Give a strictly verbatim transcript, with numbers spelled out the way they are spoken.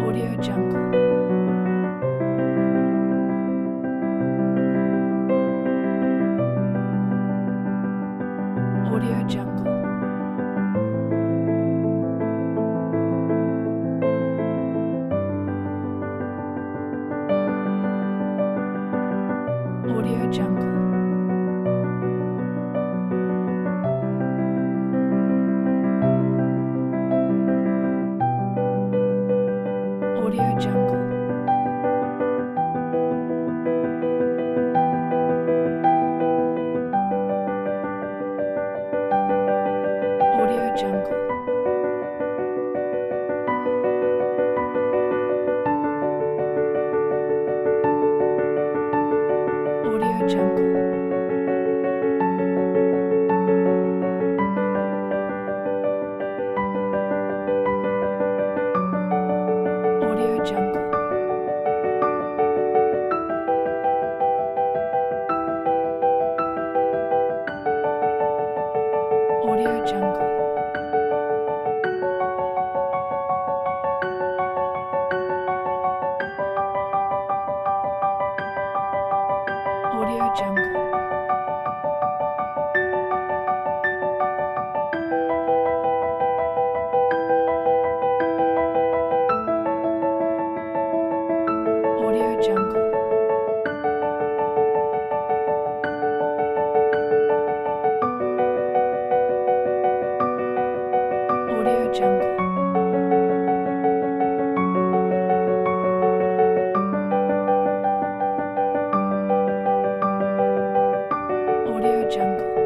Audio Jungle. Audio Jungle. Audio Jungle. Audio Jungle. Audio Jungle. Audio Jungle. Audio Jungle. Audio Jungle. Audio Jungle. Audio Jungle. Audio Jungle. Audio Jungle.